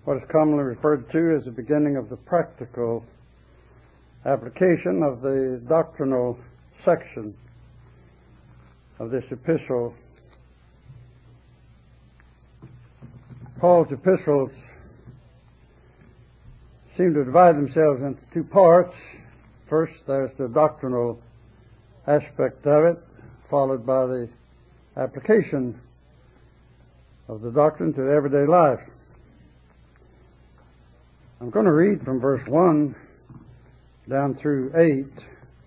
what is commonly referred to as the beginning of the practical application of the doctrinal section of this epistle. Paul's epistles seem to divide themselves into two parts. First, there's the doctrinal aspect of it, followed by the application of the doctrine to everyday life. I'm going to read from verse 1 down through 8.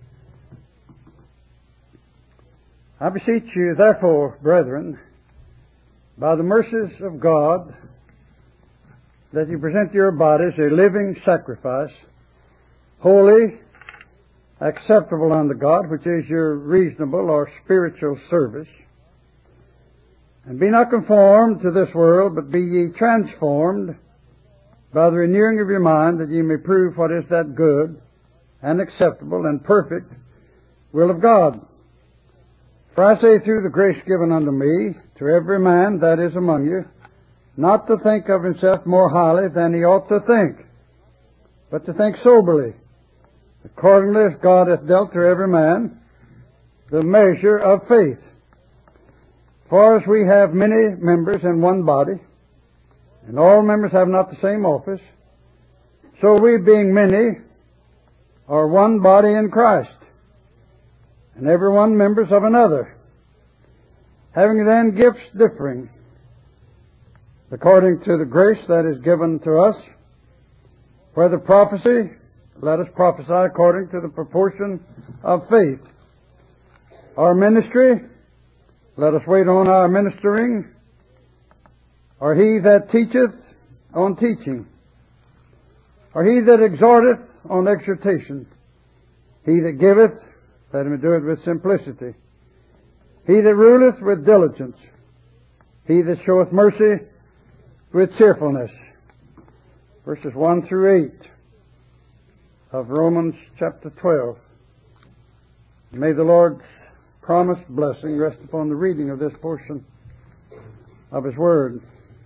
I beseech you, therefore, brethren, by the mercies of God, that you present your bodies a living sacrifice, holy, acceptable unto God, which is your reasonable or spiritual service. And be not conformed to this world, but be ye transformed by the renewing of your mind, that ye may prove what is that good and acceptable and perfect will of God. For I say, through the grace given unto me, to every man that is among you, not to think of himself more highly than he ought to think, but to think soberly, accordingly as God hath dealt to every man the measure of faith. For as we have many members in one body, and all members have not the same office, so we, being many, are one body in Christ, and every one members of another, having then gifts differing, according to the grace that is given to us. Whether prophecy, let us prophesy according to the proportion of faith. Our ministry, let us wait on our ministering. Or he that teacheth, on teaching. Or he that exhorteth, on exhortation. He that giveth, let him do it with simplicity. He that ruleth, with diligence. He that showeth mercy, with cheerfulness. Verses 1 through 8 of Romans chapter 12. May the Lord's promised blessing rest upon the reading of this portion of His Word.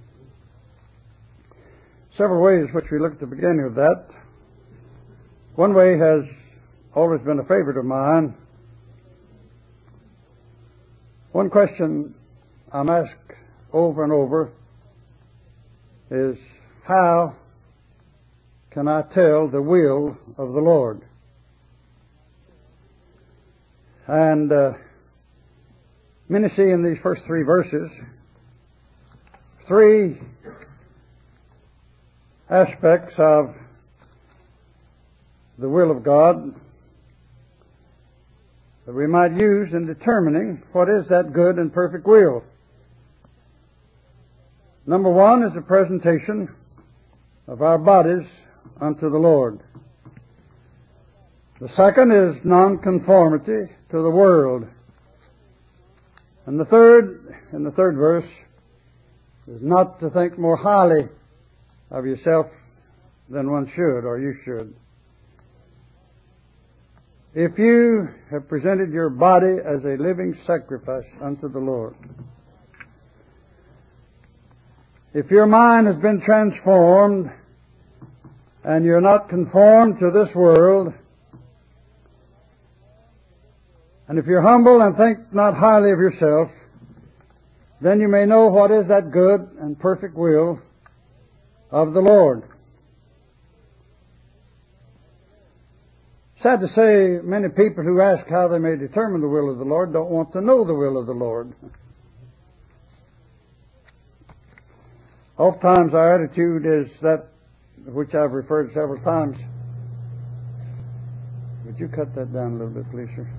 Several ways which we look at the beginning of that. One way has always been a favorite of mine. One question I'm asked over and over is, how can I tell the will of the Lord? And many see in these first three verses three aspects of the will of God that we might use in determining what is that good and perfect will. Number one is the presentation of our bodies unto the Lord. The second is nonconformity to the world. And the third, in the third verse, is not to think more highly of yourself than one should, or you should. If you have presented your body as a living sacrifice unto the Lord, if your mind has been transformed and you're not conformed to this world, and if you're humble and think not highly of yourself, then you may know what is that good and perfect will of the Lord. Sad to say, many people who ask how they may determine the will of the Lord don't want to know the will of the Lord. Oftentimes our attitude is that which I've referred to several times. Would you cut that down a little bit, please, sir?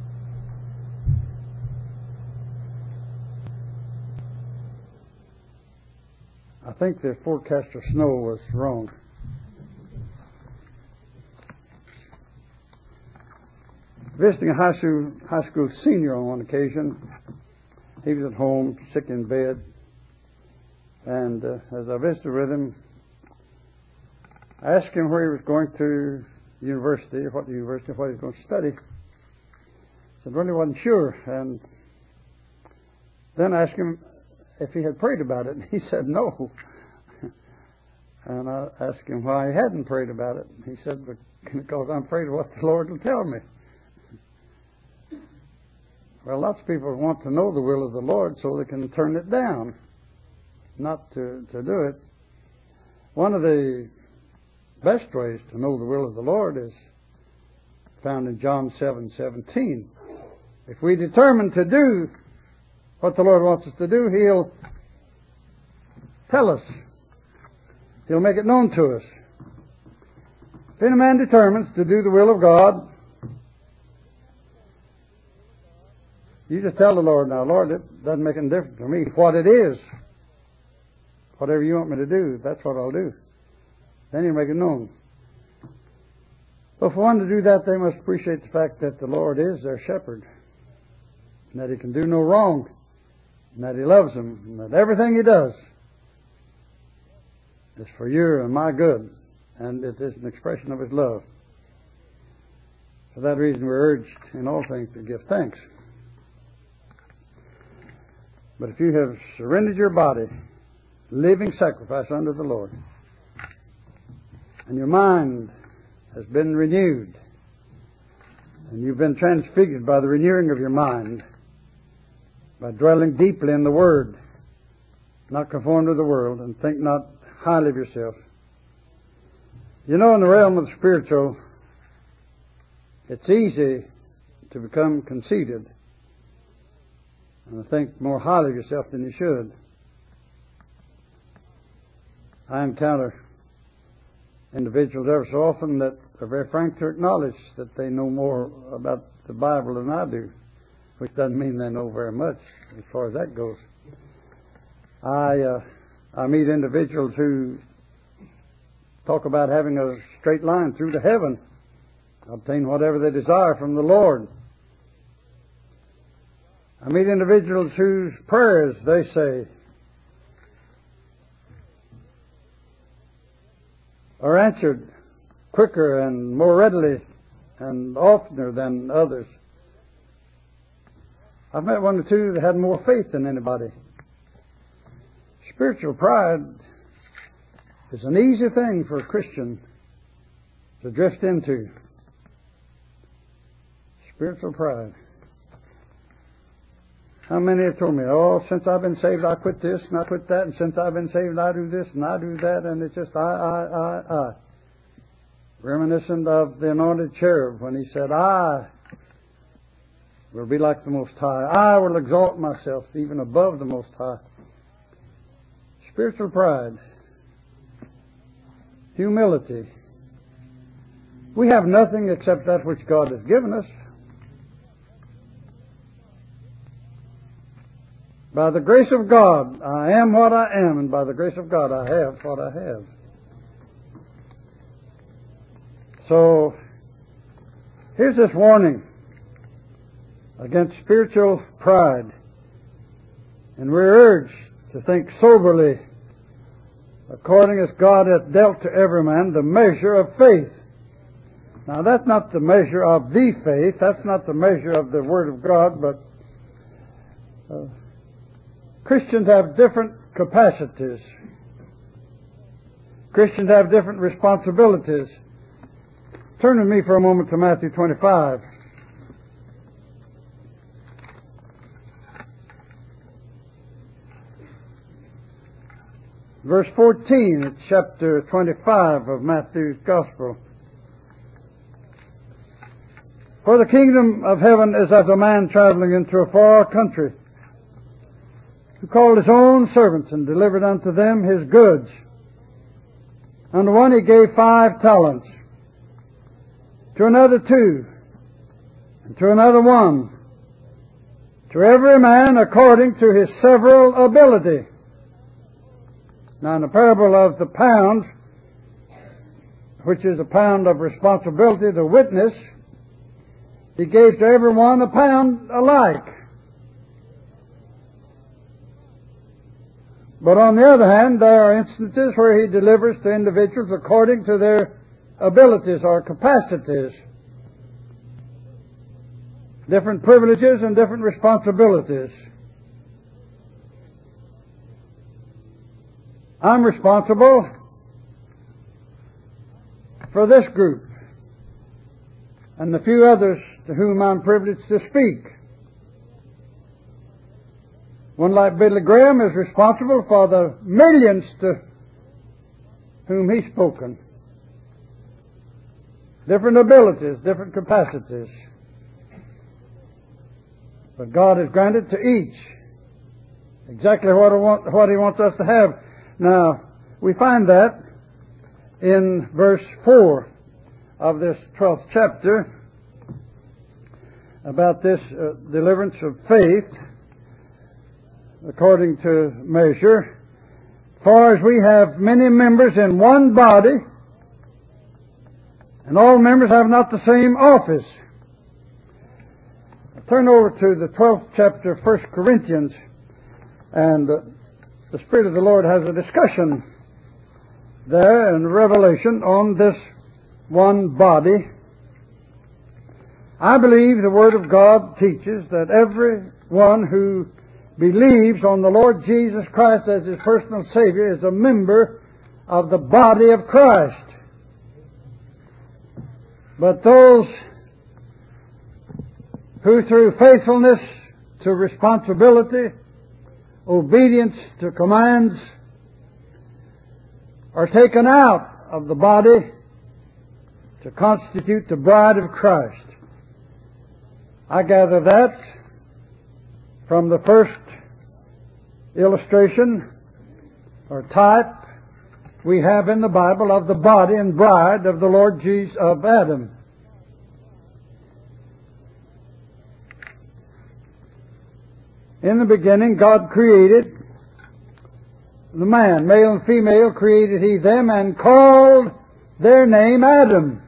I think the forecast of snow was wrong. Visiting a high school senior on one occasion, he was at home, sick in bed, and as I visited with him, I asked him where he was going to university, what he was going to study. He said, really wasn't sure, and then I asked him if he had prayed about it, and he said no. And I asked him why he hadn't prayed about it. He said, because I'm afraid of what the Lord will tell me. Well, lots of people want to know the will of the Lord so they can turn it down, not to do it. One of the best ways to know the will of the Lord is found in John 7:17. If we determine to do what the Lord wants us to do, He'll tell us. He'll make it known to us. If any man determines to do the will of God, you just tell the Lord, now, Lord, it doesn't make any difference to me what it is. Whatever you want me to do, that's what I'll do. Then He'll make it known. But for one to do that, they must appreciate the fact that the Lord is their shepherd, and that He can do no wrong, and that He loves them, and that everything He does is for your and my good, and it is an expression of His love. For that reason, we're urged in all things to give thanks. But if you have surrendered your body, living sacrifice unto the Lord, and your mind has been renewed, and you've been transfigured by the renewing of your mind, by dwelling deeply in the Word, not conformed to the world, and think not highly of yourself. You know, in the realm of the spiritual, it's easy to become conceited and to think more highly of yourself than you should. I encounter individuals ever so often that are very frank to acknowledge that they know more about the Bible than I do, which doesn't mean they know very much as far as that goes. I meet individuals who talk about having a straight line through to heaven, obtain whatever they desire from the Lord. I meet individuals whose prayers, they say, are answered quicker and more readily and oftener than others. I've met one or two that had more faith than anybody. Spiritual pride is an easy thing for a Christian to drift into. Spiritual pride. How many have told me, oh, since I've been saved, I quit this and I quit that, and since I've been saved, I do this and I do that, and it's just I. Reminiscent of the anointed cherub when he said, I will be like the Most High. I will exalt myself even above the Most High. Spiritual pride. Humility. We have nothing except that which God has given us. By the grace of God, I am what I am, and by the grace of God, I have what I have. So, here's this warning against spiritual pride. And we're urged to think soberly, according as God hath dealt to every man the measure of faith. Now, that's not the measure of the faith. That's not the measure of the Word of God, but Christians have different capacities. Christians have different responsibilities. Turn with me for a moment to Matthew 25. Verse 14, it's chapter 25 of Matthew's Gospel. For the kingdom of heaven is as a man traveling into a far country, who called his own servants and delivered unto them his goods. Unto one he gave 5 talents, to another 2, and to another 1, to every man according to his several ability. Now, in the parable of the pound, which is a pound of responsibility, the witness, he gave to every one a pound alike. But on the other hand, there are instances where he delivers to individuals according to their abilities or capacities. Different privileges and different responsibilities. I'm responsible for this group and the few others to whom I'm privileged to speak. One like Billy Graham is responsible for the millions to whom he's spoken. Different abilities, different capacities. But God has granted to each exactly what He wants us to have. Now, we find that in verse 4 of this 12th chapter about this deliverance of faith according to measure. For as we have many members in one body, and all members have not the same office. Turn over to the 12th chapter of 1 Corinthians, and the Spirit of the Lord has a discussion there in Revelation on this one body. I believe the Word of God teaches that everyone who believes on the Lord Jesus Christ as his personal Savior is a member of the body of Christ. But those who through faithfulness to responsibility, obedience to commands, are taken out of the body to constitute the bride of Christ. I gather that from the first illustration or type we have in the Bible of the body and bride of the Lord Jesus of Adam. In the beginning, God created the man, male and female created He them, and called their name Adam.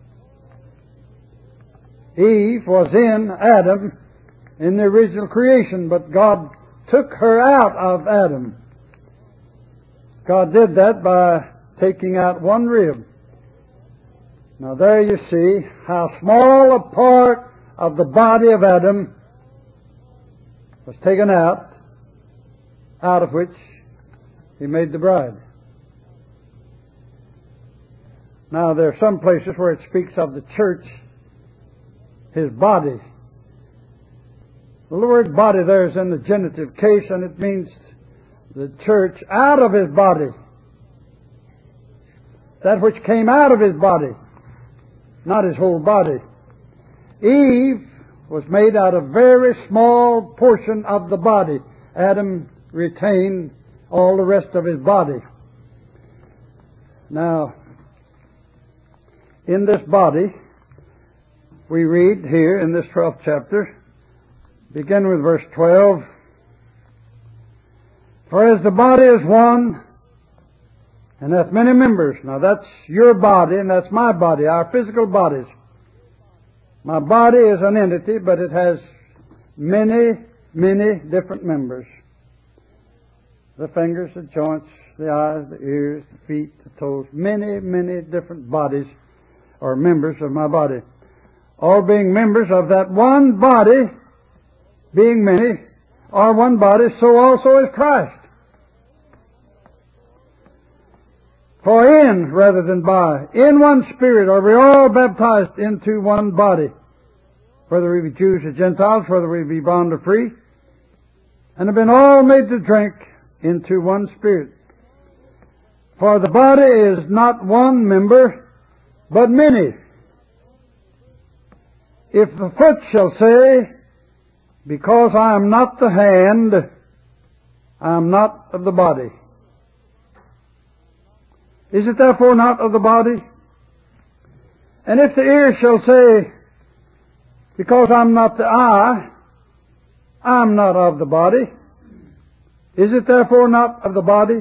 Eve was in Adam in the original creation, but God took her out of Adam. God did that by taking out one rib. Now there you see how small a part of the body of Adam was taken out of which He made the bride. Now there are some places where it speaks of the church, His body. Well, the word body there is in the genitive case, and it means the church out of His body. That which came out of His body, not His whole body. Eve was made out of a very small portion of the body. Adam retained all the rest of his body. Now, in this body, we read here in this 12th chapter, begin with verse 12. For as the body is one, and hath many members. Now that's your body, and that's my body, our physical bodies. My body is an entity, but it has many, many different members. The fingers, the joints, the eyes, the ears, the feet, the toes. Many, many different bodies or members of my body. All being members of that one body, being many, are one body, so also is Christ. For in, rather than by, in one Spirit are we all baptized into one body, whether we be Jews or Gentiles, whether we be bond or free, and have been all made to drink into one Spirit. For the body is not one member, but many. If the foot shall say, because I am not the hand, I am not of the body. Is it therefore not of the body? And if the ear shall say, because I'm not the eye, I'm not of the body. Is it therefore not of the body?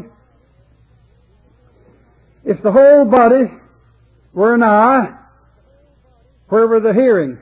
If the whole body were an eye, where were the hearing?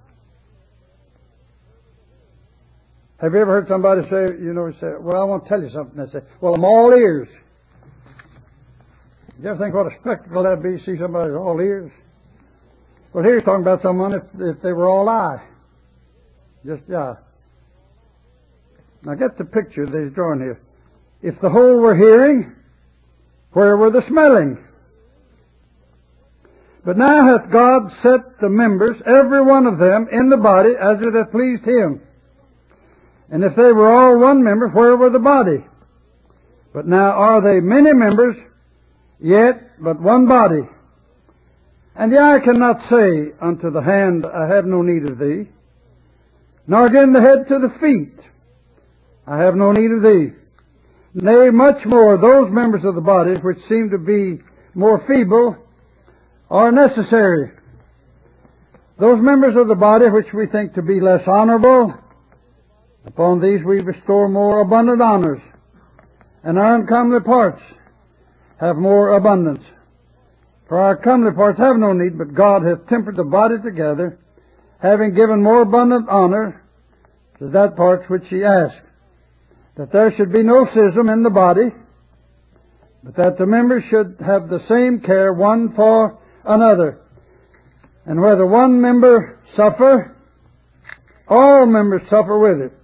Have you ever heard somebody say, well, I want to tell you something. They say, well, I'm all ears. Do you ever think what a spectacle that'd be, see somebody who's all ears? Well, here he's talking about someone if they were all eye. Now get the picture that he's drawing here. If the whole were hearing, where were the smelling? But now hath God set the members, every one of them, in the body, as it hath pleased Him. And if they were all one member, where were the body? But now are they many members, yet but one body. And the eye cannot say unto the hand, I have no need of thee, nor again the head to the feet, I have no need of thee. Nay, much more, those members of the body which seem to be more feeble are necessary. Those members of the body which we think to be less honorable, upon these we bestow more abundant honors, and our uncomely parts have more abundance. For our comely parts have no need, but God hath tempered the body together, having given more abundant honor to that part which He asked, that there should be no schism in the body, but that the members should have the same care one for another. And whether one member suffer, all members suffer with it.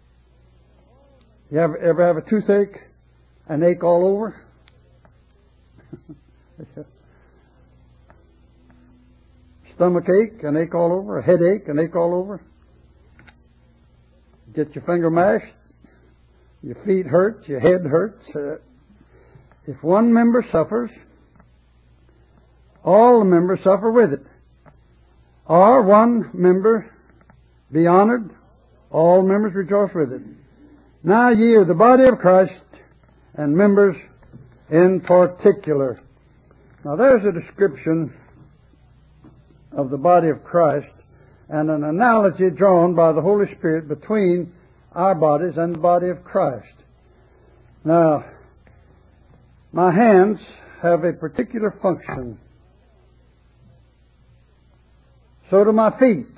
You ever have a toothache, an ache all over? Stomach ache, an ache all over, a headache, an ache all over. Get your finger mashed, your feet hurt, your head hurts. If one member suffers, all the members suffer with it. Or one member be honored, all members rejoice with it. Now ye are the body of Christ, and members in particular. Now there's a description of the body of Christ and an analogy drawn by the Holy Spirit between our bodies and the body of Christ. Now, my hands have a particular function. So do my feet,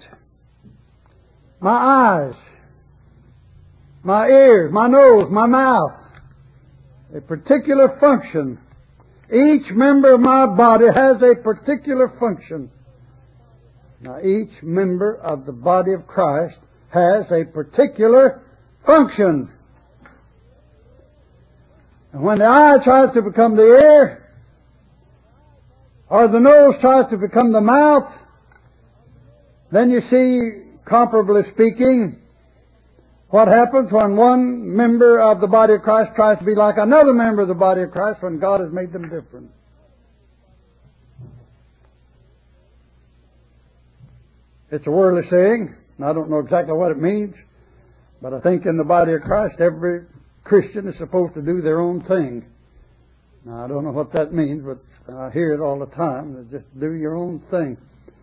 my eyes, my ears, my nose, my mouth. A particular function. Each member of my body has a particular function. Now, each member of the body of Christ has a particular function. And when the eye tries to become the ear, or the nose tries to become the mouth, then you see, comparably speaking, what happens when one member of the body of Christ tries to be like another member of the body of Christ when God has made them different. It's a worldly saying, and I don't know exactly what it means, but I think in the body of Christ every Christian is supposed to do their own thing. Now, I don't know what that means, but I hear it all the time. Just do your own thing.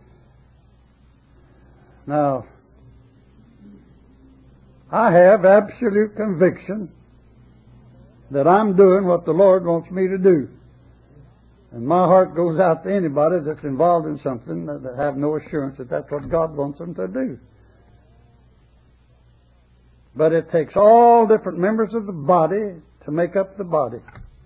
Now, I have absolute conviction that I'm doing what the Lord wants me to do. And my heart goes out to anybody that's involved in something that have no assurance that that's what God wants them to do. But it takes all different members of the body to make up the body.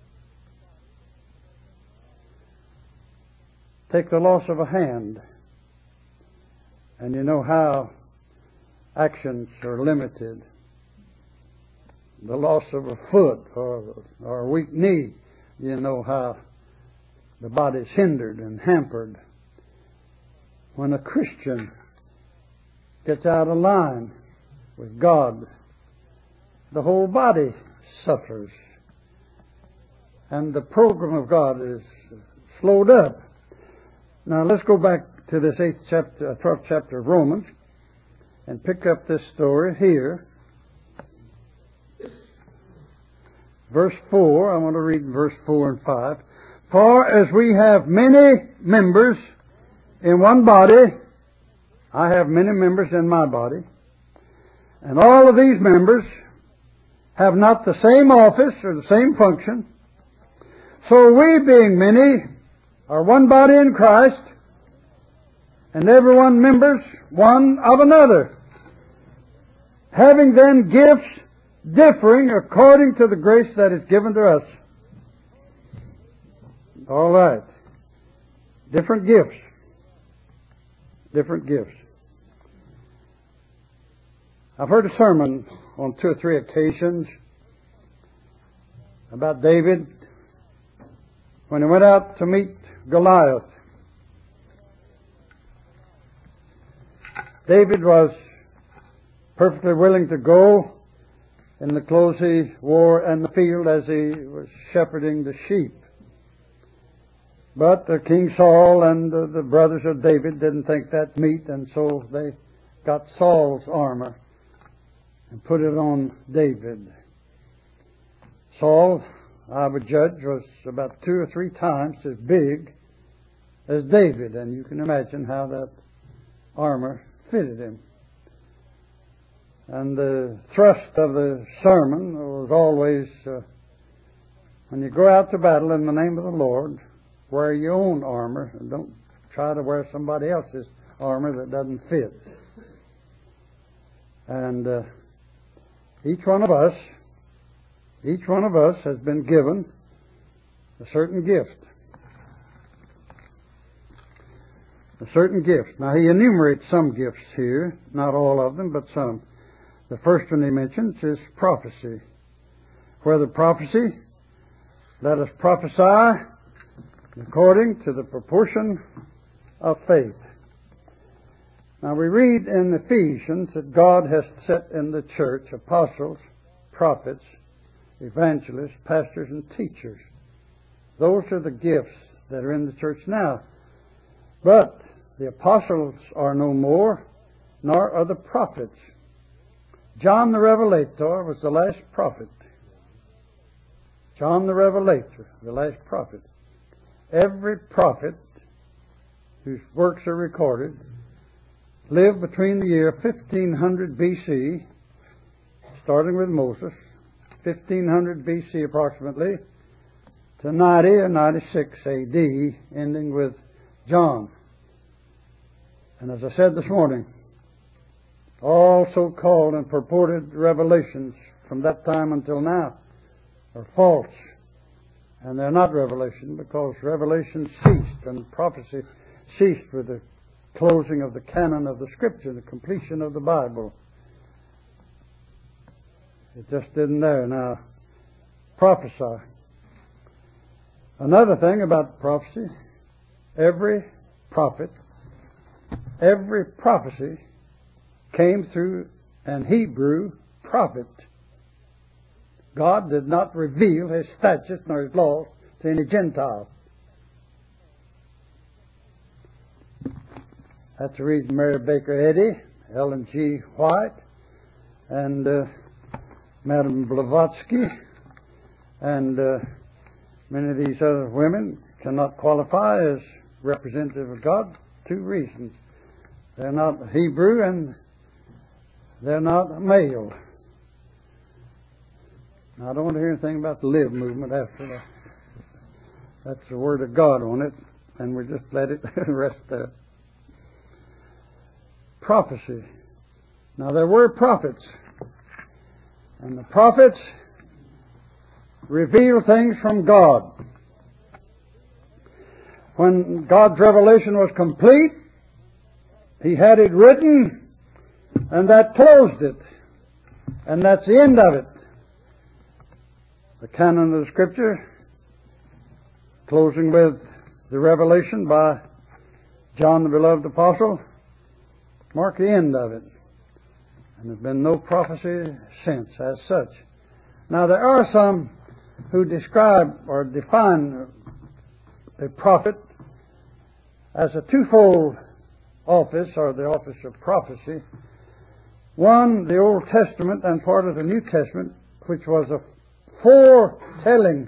Take the loss of a hand, and you know how actions are limited. The loss of a foot or a weak knee, you know how the body's hindered and hampered. When a Christian gets out of line with God, the whole body suffers. And the program of God is slowed up. Now let's go back to this 12th chapter of Romans and pick up this story here. Verse 4, I want to read verse 4 and 5. For as we have many members in one body, I have many members in my body, and all of these members have not the same office or the same function. So we, being many, are one body in Christ, and every one members one of another, having then gifts differing according to the grace that is given to us. All right. Different gifts. Different gifts. I've heard a sermon on 2 or 3 occasions about David when he went out to meet Goliath. David was perfectly willing to go in the clothes he wore in the field as he was shepherding the sheep. But King Saul and the brothers of David didn't think that meet, and so they got Saul's armor and put it on David. Saul, I would judge, was about 2 or 3 times as big as David, and you can imagine how that armor fitted him. And the thrust of the sermon was always, when you go out to battle in the name of the Lord, wear your own armor, and don't try to wear somebody else's armor that doesn't fit. And each one of us has been given a certain gift. A certain gift. Now he enumerates some gifts here, not all of them, but some. The first one he mentions is prophecy. Where the prophecy, let us prophesy according to the proportion of faith. Now we read in Ephesians that God has set in the church apostles, prophets, evangelists, pastors, and teachers. Those are the gifts that are in the church now. But the apostles are no more, nor are the prophets. John the Revelator was the last prophet. John the Revelator, the last prophet. Every prophet whose works are recorded lived between the year 1500 BC, starting with Moses, 1500 BC approximately, to 90 or 96 AD, ending with John. And as I said this morning, all so-called and purported revelations from that time until now are false. And they're not revelation, because revelation ceased and prophecy ceased with the closing of the canon of the Scripture, the completion of the Bible. It just isn't there now. Prophesy. Another thing about prophecy, every prophecy came through an Hebrew prophet. God did not reveal His statutes nor His laws to any Gentile. That's the reason Mary Baker Eddy, Ellen G. White, and Madame Blavatsky, and many of these other women cannot qualify as representative of God. 2 reasons. They're not Hebrew and they're not male. Now, I don't want to hear anything about the Live movement after that. That's the Word of God on it, and we just let it rest there. Prophecy. Now, there were prophets, and the prophets reveal things from God. When God's revelation was complete, He had it written, and that closed it. And that's the end of it. The canon of the Scripture, closing with the revelation by John the beloved apostle, mark the end of it. And there's been no prophecy since as such. Now there are some who describe or define a prophet as a twofold office, or the office of prophecy. One, the Old Testament and part of the New Testament, which was a foretelling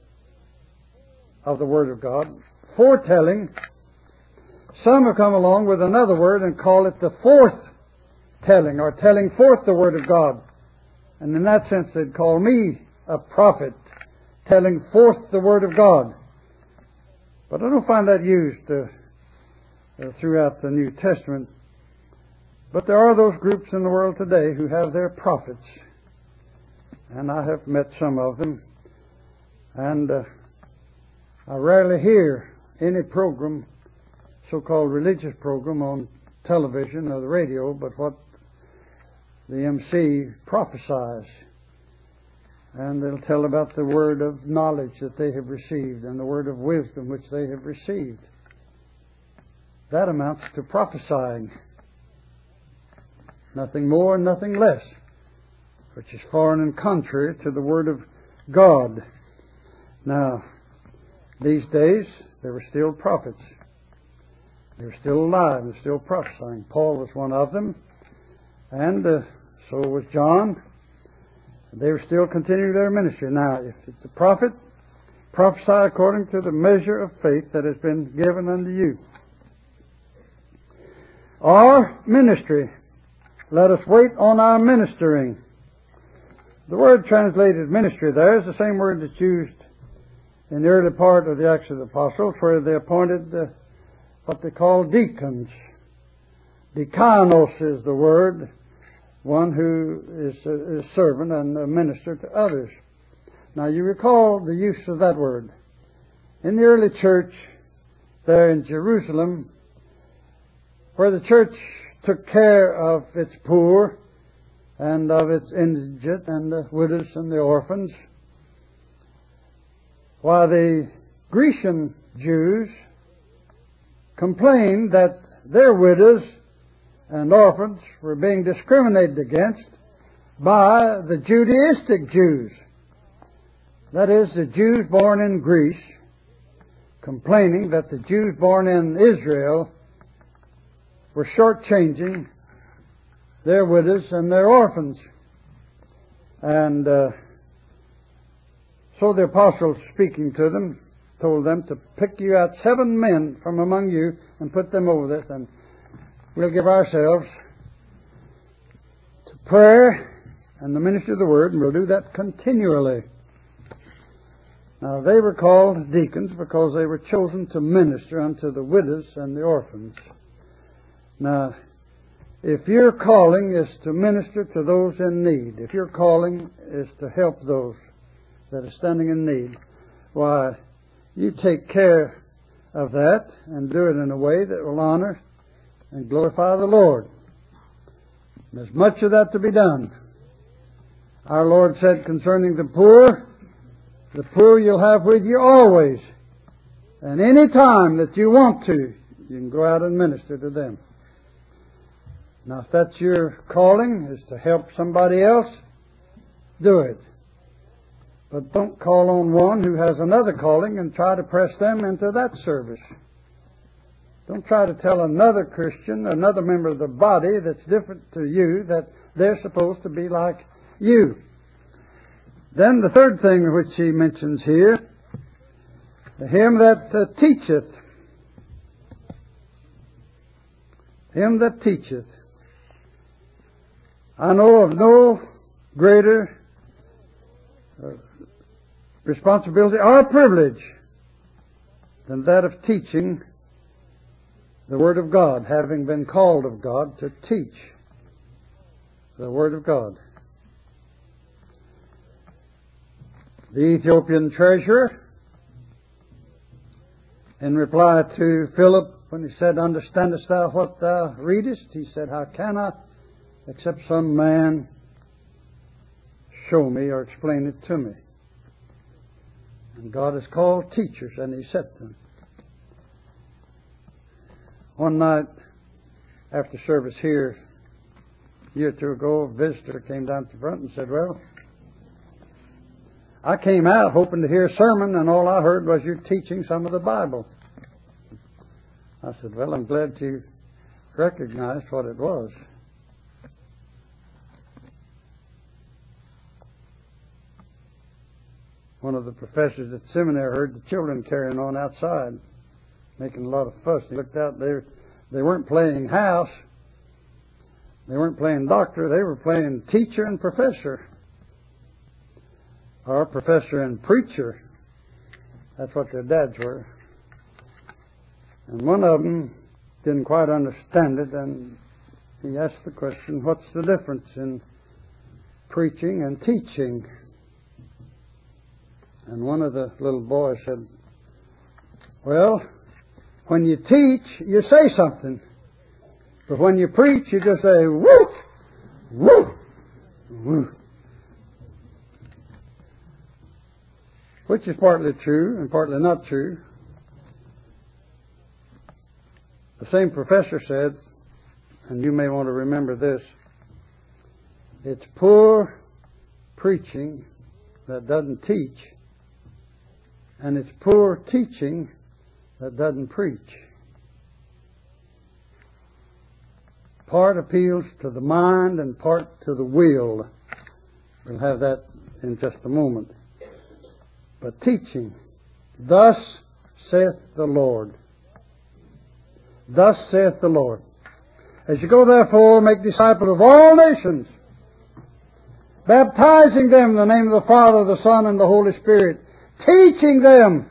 of the Word of God. Foretelling. Some have come along with another word and call it the fourth telling, or telling forth the Word of God. And in that sense they'd call me a prophet, telling forth the Word of God. But I don't find that used throughout the New Testament. But there are those groups in the world today who have their prophets. And I have met some of them. And I rarely hear any program, so-called religious program, on television or the radio, but what the MC prophesies. And they'll tell about the word of knowledge that they have received and the word of wisdom which they have received. That amounts to prophesying. Nothing more and nothing less, which is foreign and contrary to the Word of God. Now, these days, there were still prophets. They were still alive and still prophesying. Paul was one of them, and so was John. They were still continuing their ministry. Now, if it's a prophet, prophesy according to the measure of faith that has been given unto you. Our ministry, let us wait on our ministering. The word translated ministry there is the same word that's used in the early part of the Acts of the Apostles, where they appointed what they call deacons. Decanos is the word, one who is a servant and a minister to others. Now you recall the use of that word. In the early church there in Jerusalem, where the church took care of its poor and of its indigent and the widows and the orphans, while the Grecian Jews complained that their widows and orphans were being discriminated against by the Judaistic Jews. That is, the Jews born in Greece, complaining that the Jews born in Israel were shortchanging their widows and their orphans. And so the apostles, speaking to them, told them to pick you out 7 men from among you and put them over this, and we'll give ourselves to prayer and the ministry of the Word, and we'll do that continually. Now, they were called deacons because they were chosen to minister unto the widows and the orphans. Now, if your calling is to minister to those in need, if your calling is to help those that are standing in need, why, you take care of that and do it in a way that will honor and glorify the Lord. There's much of that to be done. Our Lord said concerning the poor you'll have with you always. And any time that you want to, you can go out and minister to them. Now, if that's your calling, is to help somebody else, do it. But don't call on one who has another calling and try to press them into that service. Don't try to tell another Christian, another member of the body that's different to you, that they're supposed to be like you. Then the third thing which he mentions here, him that teacheth. Him that teacheth. I know of no greater responsibility or privilege than that of teaching the Word of God, having been called of God to teach the Word of God. The Ethiopian treasurer, in reply to Philip when he said, "Understandest thou what thou readest?" he said, "How can I, except some man show me or explain it to me?" And God has called teachers, and He set them. One night after service here, a year or two ago, a visitor came down to the front and said, "Well, I came out hoping to hear a sermon, and all I heard was you teaching some of the Bible." I said, "Well, I'm glad you recognized what it was." One of the professors at the seminary heard the children carrying on outside, making a lot of fuss. He looked out, they weren't playing house. They weren't playing doctor. They were playing teacher and professor. Or professor and preacher. That's what their dads were. And one of them didn't quite understand it, and he asked the question, "What's the difference in preaching and teaching?" And one of the little boys said, "Well, when you teach, you say something. But when you preach, you just say, woo, woo, woo." Which is partly true and partly not true. The same professor said, and you may want to remember this, It's poor preaching that doesn't teach, and it's poor teaching that doesn't preach. Part appeals to the mind and part to the will. We'll have that in just a moment. But teaching, thus saith the Lord. Thus saith the Lord. As you go therefore, make disciples of all nations, baptizing them in the name of the Father, the Son, and the Holy Spirit, teaching them.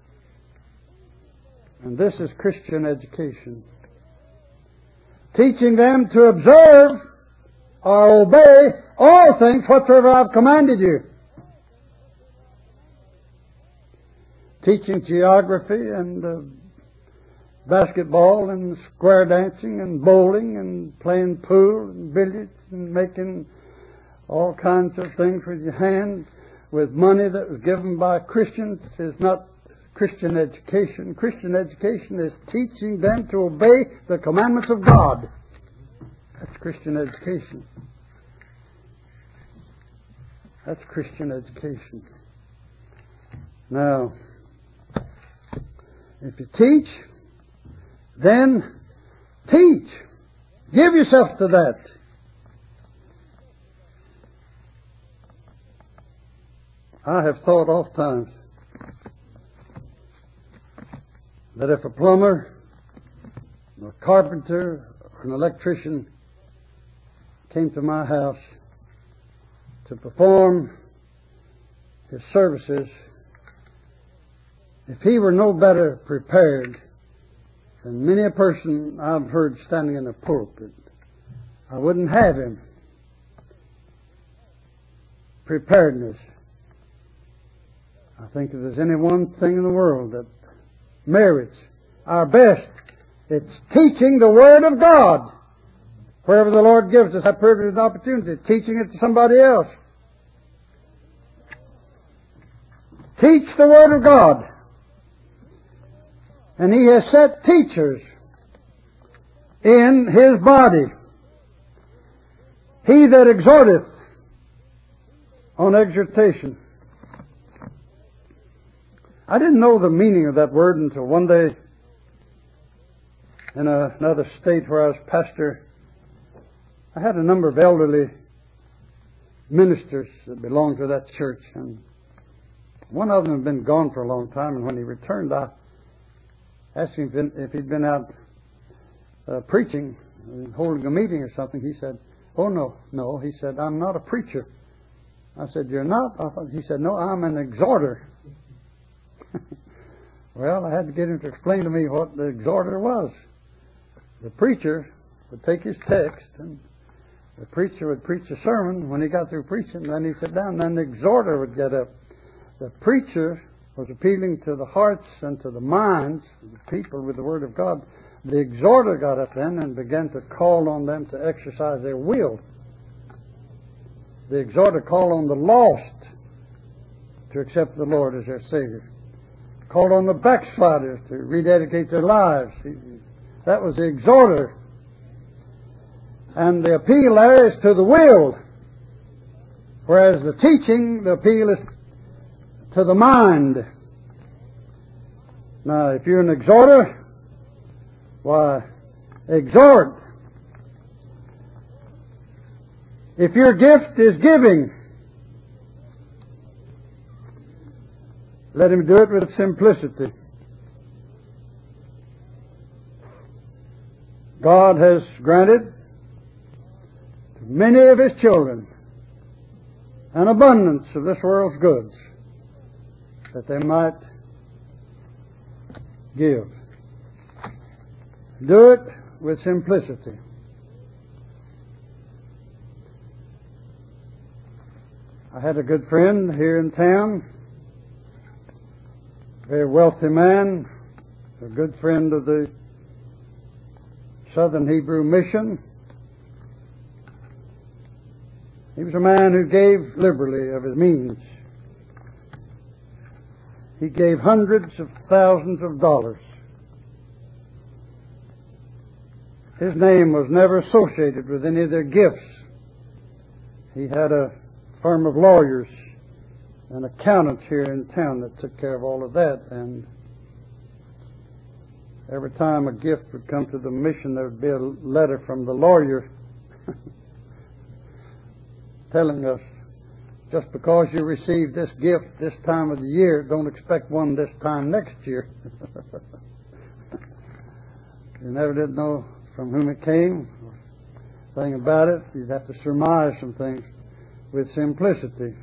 And this is Christian education. Teaching them to observe or obey all things whatsoever I've commanded you. Teaching geography and basketball and square dancing and bowling and playing pool and billiards and making all kinds of things with your hands with money that was given by Christians is not Christian education. Christian education is teaching them to obey the commandments of God. That's Christian education. That's Christian education. Now, if you teach, then teach. Give yourself to that. I have thought oft times that if a plumber, or a carpenter, or an electrician came to my house to perform his services, if he were no better prepared than many a person I've heard standing in a pulpit, I wouldn't have him. Preparedness. I think if there's any one thing in the world that merits our best, it's teaching the Word of God. Wherever the Lord gives us that privilege and opportunity, teaching it to somebody else. Teach the Word of God. And He has set teachers in His body. He that exhorteth on exhortation. I didn't know the meaning of that word until one day in another state where I was pastor. I had a number of elderly ministers that belonged to that church, and one of them had been gone for a long time, and when he returned, I asked him if he'd been out preaching, holding a meeting or something. He said, "Oh, no." He said, "I'm not a preacher." I said, "You're not?" He said, "No, I'm an exhorter." Well, I had to get him to explain to me what the exhorter was. The preacher would take his text, and the preacher would preach a sermon. When he got through preaching, then he'd sit down, and then the exhorter would get up. The preacher was appealing to the hearts and to the minds of the people with the Word of God. The exhorter got up then and began to call on them to exercise their will. The exhorter called on the lost to accept the Lord as their Savior. Called on the backsliders to rededicate their lives. That was the exhorter. And the appeal there is to the will. Whereas the teaching, the appeal is to the mind. Now, if you're an exhorter, why, exhort. If your gift is giving, let him do it with simplicity. God has granted to many of His children an abundance of this world's goods that they might give. Do it with simplicity. I had a good friend here in town, a very wealthy man, a good friend of the Southern Hebrew Mission. He was a man who gave liberally of his means. He gave hundreds of thousands of dollars. His name was never associated with any of their gifts. he had a firm of lawyers and accountants here in town that took care of all of that. And every time a gift would come to the mission, there would be a letter from the lawyer telling us, just because you received this gift this time of the year, don't expect one this time next year. You never did know from whom it came, thing about it. You'd have to surmise some things with simplicity.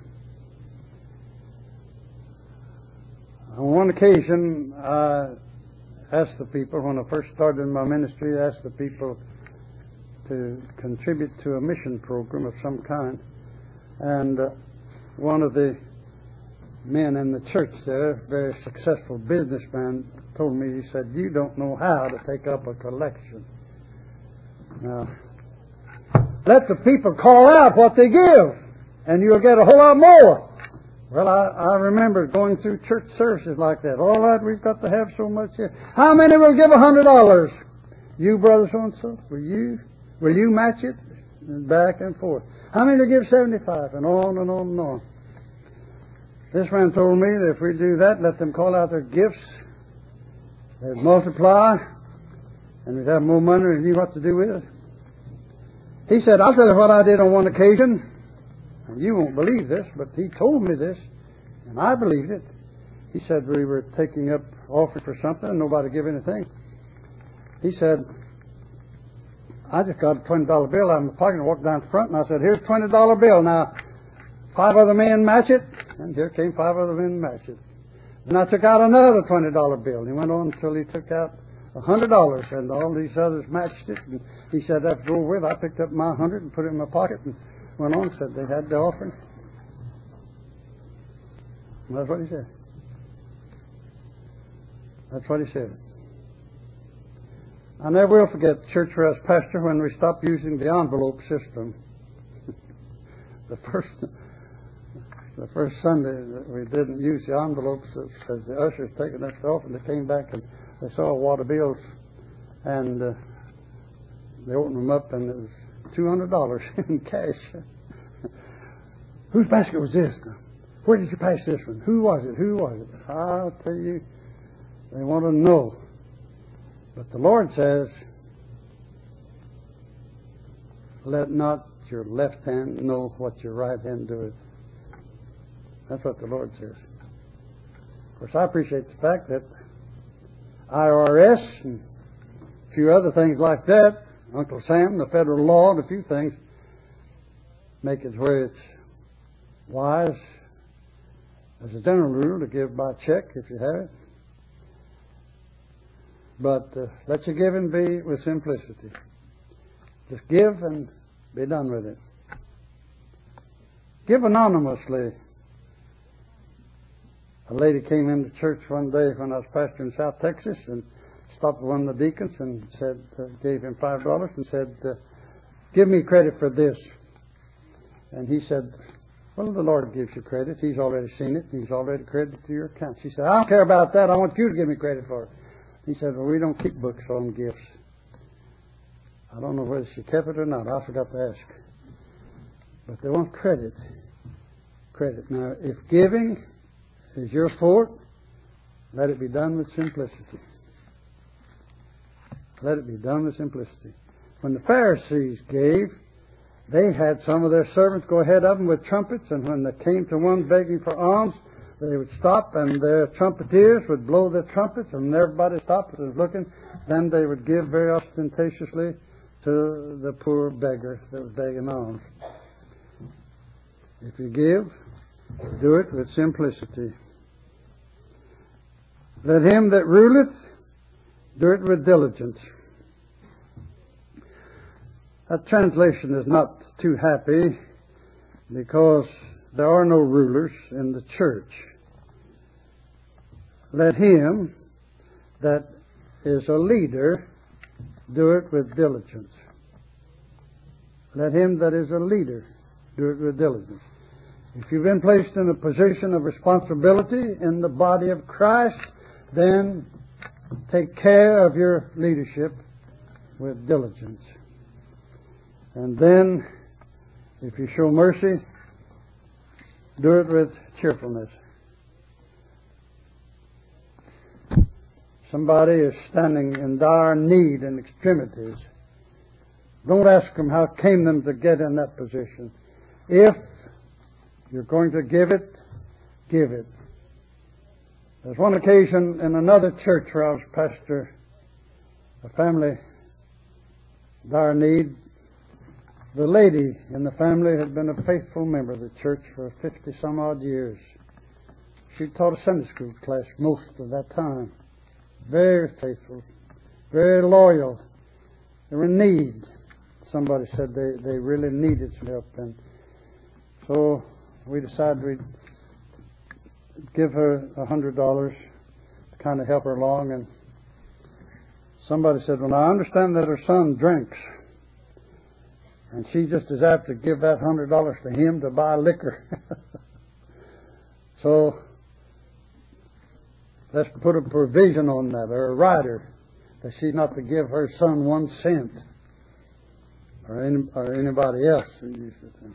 On one occasion, I asked the people, when I first started in my ministry, I asked the people to contribute to a mission program of some kind. And one of the men in the church there, a very successful businessman, told me, he said, "You don't know how to take up a collection. Now, let the people call out what they give, and you'll get a whole lot more." Well, I remember going through church services like that. All right, we've got to have so much here. How many will give $100? You, brother so-and-so, will you match it? And back and forth. How many will give 75? And on and on and on. This man told me that if we do that, let them call out their gifts, they'd multiply, and we'd have more money and knew what to do with it. He said, "I'll tell you what I did on one occasion. And you won't believe this, but he told me this, and I believed it." He said we were taking up offering for something, and nobody gave anything. He said, "I just got a $20 bill out of my pocket and walked down the front, and I said, 'Here's a $20 bill. Now, 5 other men match it.' And here came 5 other men match it. And I took out another $20 bill. He went on until he took out $100, and all these others matched it. And he said, after over with, I picked up my 100 and put it in my pocket and went on and said they had the offering." And that's what he said. That's what he said. I never will forget church where I was pastor when we stopped using the envelope system. The first Sunday that we didn't use the envelopes, as the ushers taking us off, and they came back and they saw a wad of bills, and they opened them up, and it was $200 in cash. "Whose basket was this? Where did you pass this one? Who was it? Who was it?" I'll tell you, they want to know. But the Lord says, "Let not your left hand know what your right hand doeth." That's what the Lord says. Of course, I appreciate the fact that IRS and a few other things like that, Uncle Sam, the federal law, and a few things, make it where it's wise, as a general rule, to give by check if you have it. But let your giving be with simplicity. Just give and be done with it. Give anonymously. A lady came into church one day when I was pastor in South Texas and stopped one of the deacons and said, gave him $5 and said, "Give me credit for this." And he said, "Well, the Lord gives you credit. He's already seen it. He's already credited to your account." She said, "I don't care about that. I want you to give me credit for it." He said, "Well, we don't keep books on gifts." I don't know whether she kept it or not. I forgot to ask. But they want credit. Credit. Now, if giving is your fault, let it be done with simplicity. Let it be done with simplicity. When the Pharisees gave, they had some of their servants go ahead of them with trumpets, and when they came to one begging for alms, they would stop, and their trumpeters would blow their trumpets, and everybody stopped and was looking. Then they would give very ostentatiously to the poor beggar that was begging alms. If you give, do it with simplicity. Let him that ruleth do it with diligence. That translation is not too happy because there are no rulers in the church. Let him that is a leader do it with diligence. Let him that is a leader do it with diligence. If you've been placed in a position of responsibility in the body of Christ, then take care of your leadership with diligence. And then If you show mercy, do it with cheerfulness. Somebody is standing in dire need and extremities. Don't ask them how it came them to get in that position. If you're going to give it, give it. There's one occasion in another church where I was pastor, a family dire need. The lady in the family had been a faithful member of the church for 50 some odd years. She taught a Sunday school class most of that time. Very faithful, very loyal. They were in need. Somebody said they really needed some help, and so we decided we'd give her $100 to kind of help her along. And somebody said, "Well, I understand that her son drinks, and she just is apt to give that $100 to him to buy liquor." So let's put a provision on that, or a rider, that she's not to give her son 1 cent, or anybody else who uses it.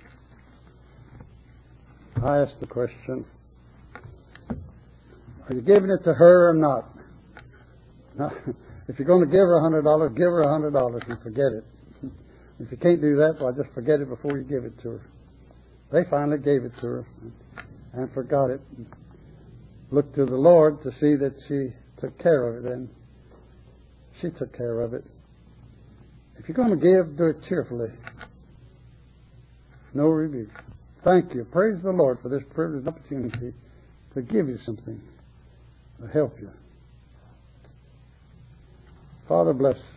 I asked the question, are you giving it to her or not? Now, if you're going to give her $100, give her $100 and forget it. If you can't do that, well, just forget it before you give it to her. They finally gave it to her and forgot it. Looked to the Lord to see that she took care of it, and she took care of it. If you're going to give, do it cheerfully. No rebuke. Thank you. Praise the Lord for this privileged opportunity to give you something to help you. Father, bless